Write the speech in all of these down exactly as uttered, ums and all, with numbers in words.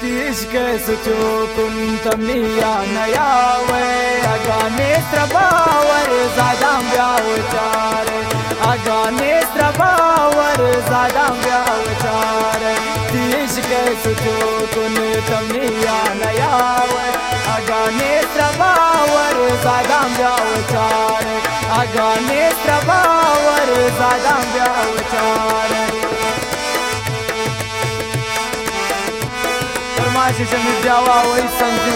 Tishke suchukun tamniya nayawe Agane strabawar zadam vyavchare Agane strabawar zadam vyavchare Tishke suchukun tamniya nayawe Agane strabawar zadam vyavchare Agane strabawar zadam vyavchare Farmashi shami jawa wai sanju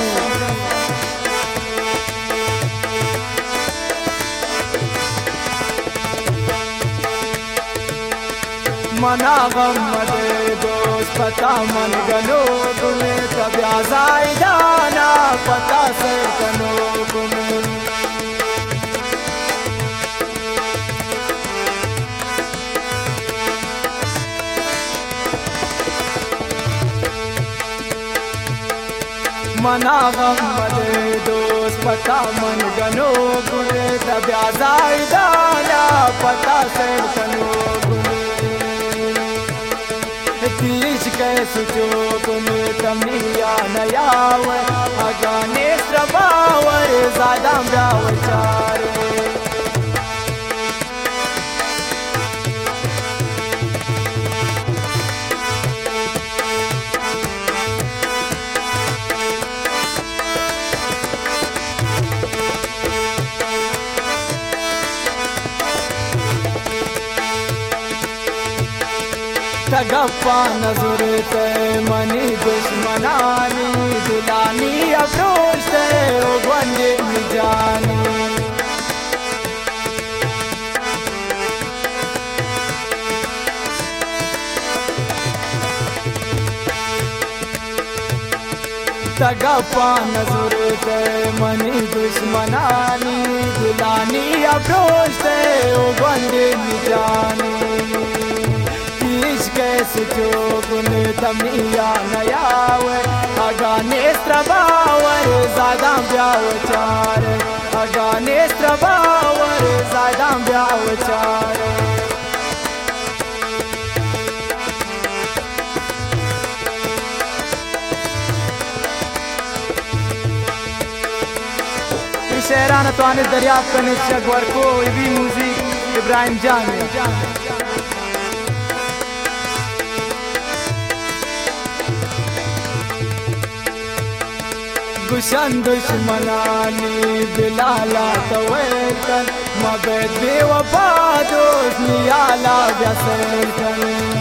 Mana gam made dost pata man gano gume tabya zaidana pata se kano gume Mana gam made dost pata man gano gume tabya zaidana pata se kano gume Tishke suchukun tamniya nayawe Agane strabawar zadam vyavchare Tagappa nazar te mani dushmanani Dilani approach te o gwanje mijani Tagappa nazar te mani dushmanani Dilani approach te o gwanje mijani Tishke suchukun tamniya nayawe Agane strabawar zadam vyavchare Agane strabawar zadam vyavchare शेराना तो आने दरियाफ्त करने शगवर को इवी music Ibrahim जान Gushan dushmanani bilala tawaitan Mabed bewafados niyala vyasaitan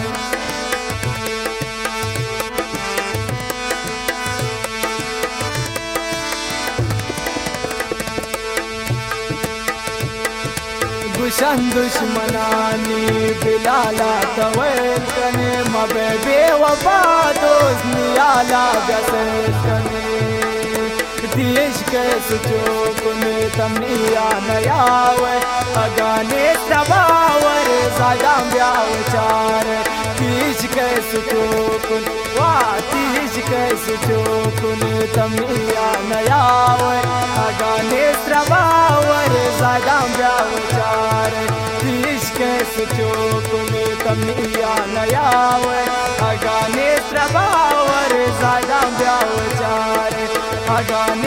Gushan dushmanani bilala tawaitan Mabed bewafados niyala vyasaitan Tishke suchukun tamniya nayawe Agane strabawar zadam vyavchare Tishke suchukun wa Tishke suchukun tamniya nayawe Agane strabawar zadam vyavchare Tishke suchukun tamniya nayawe Agane strabawar zadam vyavchare Agane